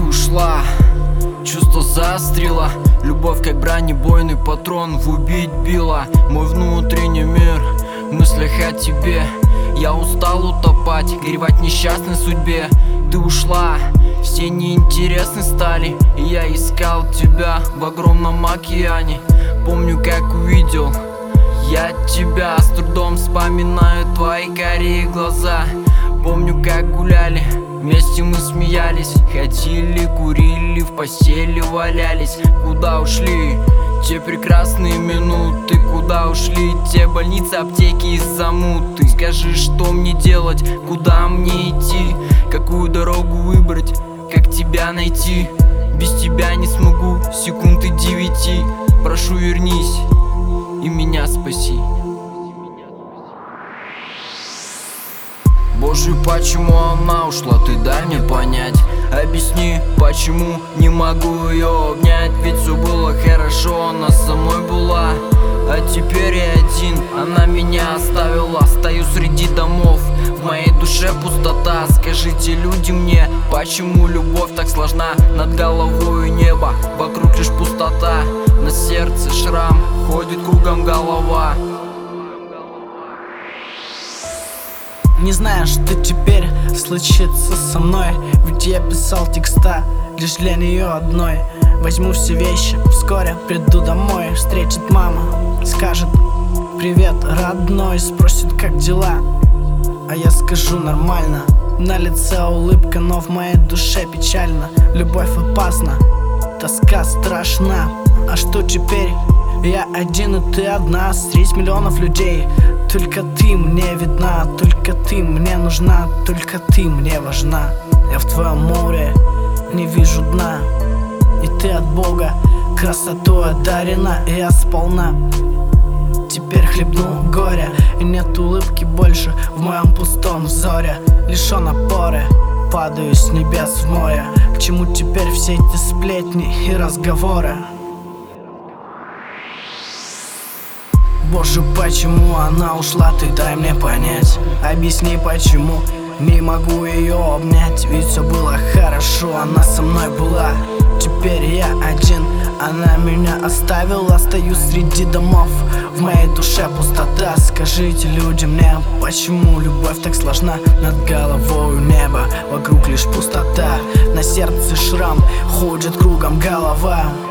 ушла, чувство заострило. Любовь как бронебойный патрон в убить била. Мой внутренний мир в мыслях о тебе. Я устал утопать, горевать в несчастной судьбе. Ты ушла, все неинтересны стали, и я искал тебя в огромном океане. Помню, как увидел я тебя, с трудом вспоминаю твои карие глаза. Помню, как гуляли, вместе мы смеялись, ходили, курили, в постели валялись. Куда ушли те прекрасные минуты? Куда ушли те больницы, аптеки из-за муты? Скажи, что мне делать, куда мне идти? Какую дорогу выбрать, как тебя найти? Без тебя не смогу секунды 9. Прошу, вернись и меня спаси. Боже, почему она ушла, ты дай мне понять. Объясни, почему не могу ее обнять. Ведь все было хорошо, она со мной была. А теперь я один, она меня оставила. Стою среди домов, в моей душе пустота. Скажите, люди, мне, почему любовь так сложна? Над головой небо, вокруг лишь пустота. На сердце шрам, ходит кругом голова. Не знаю, что теперь случится со мной, ведь я писал текста лишь для нее одной. Возьму все вещи, вскоре приду домой. Встретит мама, скажет: привет, родной. Спросит, как дела, а я скажу: нормально. На лице улыбка, но в моей душе печально. Любовь опасна, тоска страшна. А что теперь? Я один и ты одна среди миллионов людей. Только ты мне видна, только ты мне нужна, только ты мне важна. Я в твоем море не вижу дна, и ты от Бога красотой одарена. И я сполна теперь хлебну горя, и нет улыбки больше в моем пустом взоре. Лишен опоры, падаю с небес в море. К чему теперь все эти сплетни и разговоры? Боже, почему она ушла, ты дай мне понять. Объясни, почему не могу ее обнять. Ведь все было хорошо, она со мной была. Теперь я один, она меня оставила. Стою среди домов, в моей душе пустота. Скажите, люди, мне, почему любовь так сложна? Над головой небо, вокруг лишь пустота. На сердце шрам, ходит кругом голова.